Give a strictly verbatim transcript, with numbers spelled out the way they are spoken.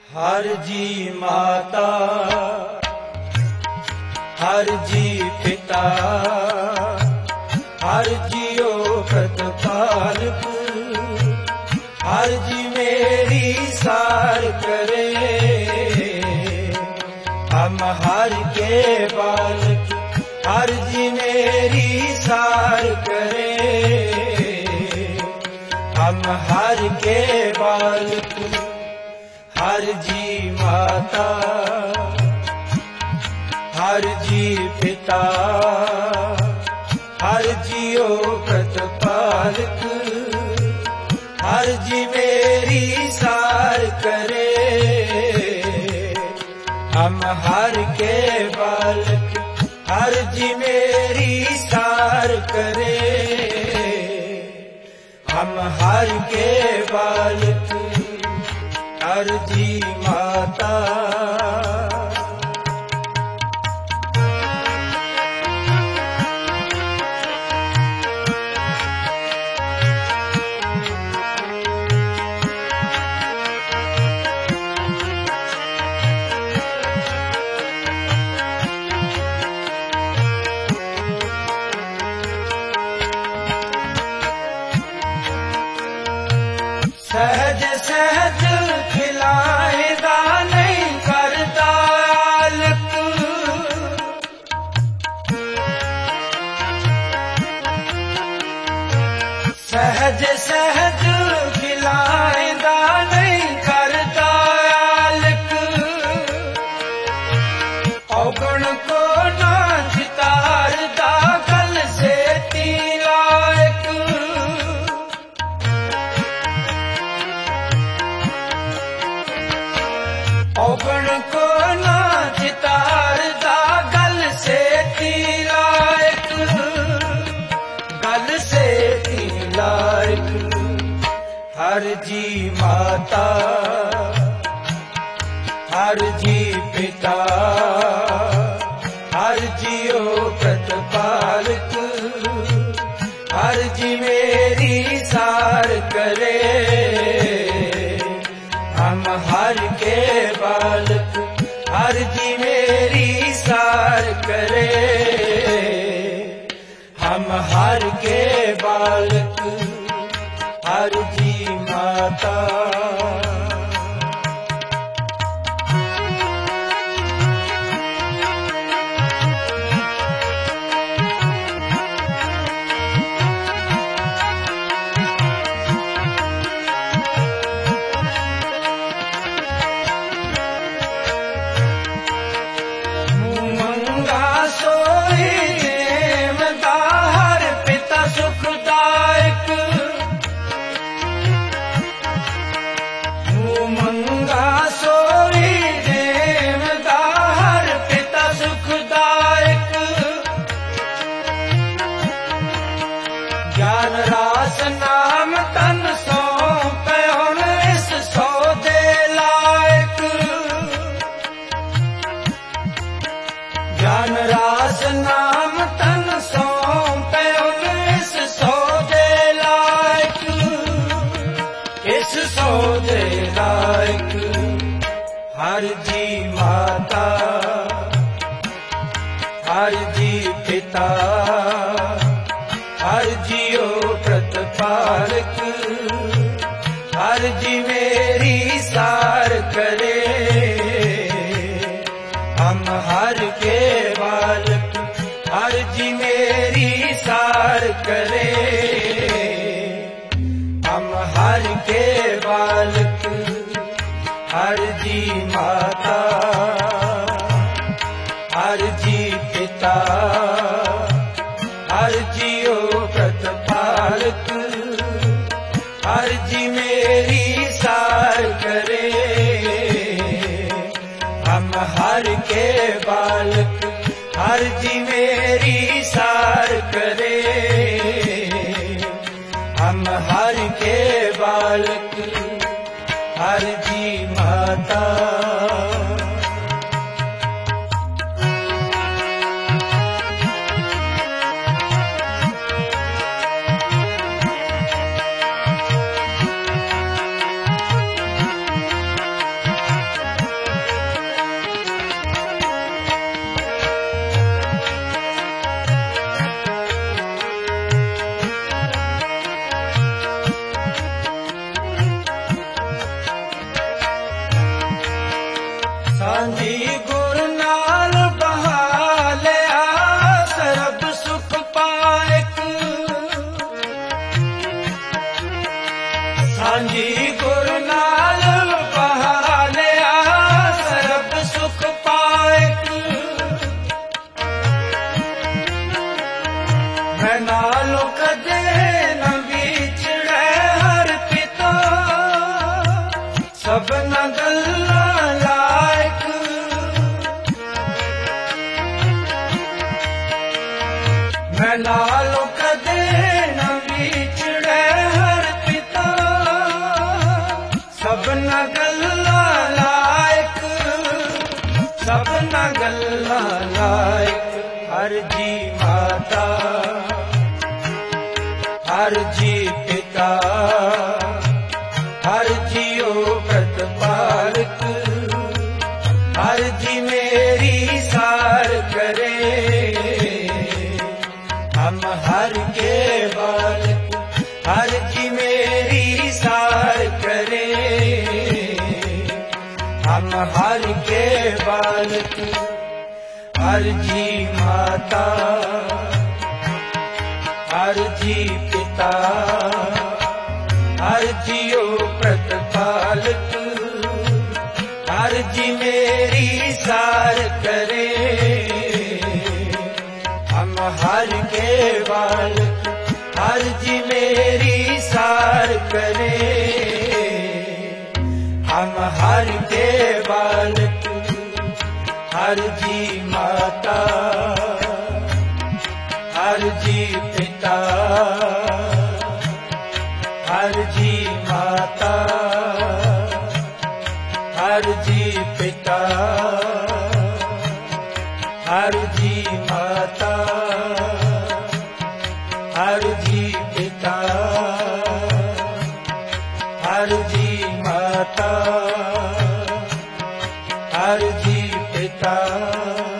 हर जी माता, हर जी पिता, हर जियो प्रतिपालक, हर जी मेरी सार करे। हम हर के बालक, हर जी मेरी सार करे। हम हर के बालक, हर जी माता, हर जी पिता, हर जियो प्रतिपालक, हर जी मेरी सार करे। हम हर के बालक, हर जी मेरी सार करे। हम हर के बालक, हर जी माता। सहज सहज खिलाएगा नहीं करता आलक। सहज सहज खिलाएगा नहीं करता आलक। औगुण को ना चितारदा कल से तिलायक। औगुण को ना चितारदा गल से तिलायक। गल से तिलायक। हर जी माता, हर जी पिता, हर जियो प्रतिपालक, हर जी मेरी सार करे। हम हर के बालक, हर जी मेरी सार करे। हम हर के बालक, हर जी माता। ज्ञान रास नाम तन सौंपे हुन इस सौदे लायक। ज्ञान रास नाम तन सौंपे हुन इस सौदे लायक। इस सौदे लायक। हर जी माता, हर जी पिता, हर जियो प्रतिपालक, हर जी मेरी सार करे। हम हर के बालक, हर जी मेरी सार करे। हम हर के बालक, हर जी माता, हर जी पिता, हर जियो प्रतिपालक, हर जी मेरी सार करे। हम हर के बालक, हर जी मेरी सार करे। हम हर के बालक, हर जी माता। सांझी गुर नाल बहा लिया सरब सुख पाइक। सांझी गुर नाल बहा लिया सरब सुख पाइक। मैं नालो कदे न विछड़े हर पिता सबना गल्लां लायक। मैं नालो कदे न विछड़े हर पिता सबना गल्लां लायक। सबना गल्लां लायक हर जी माता हर जी पिता हर जियो प्रतिपालक। हर जी मेरी सार करे हम हर के बालक। हर जी मेरी सार करे हम हर के बालक। हर जी माता हर जी पिता हर जियो प्रतिपालक। हर जी मेरी सार करे हम हर के बालक। हर जी मेरी सार करे हम हर के बालक। हर जी माता हर जी पिता हर जी माता हर जी पिता हर जी माता हर जी पिता हर जी माता हर जी पिता।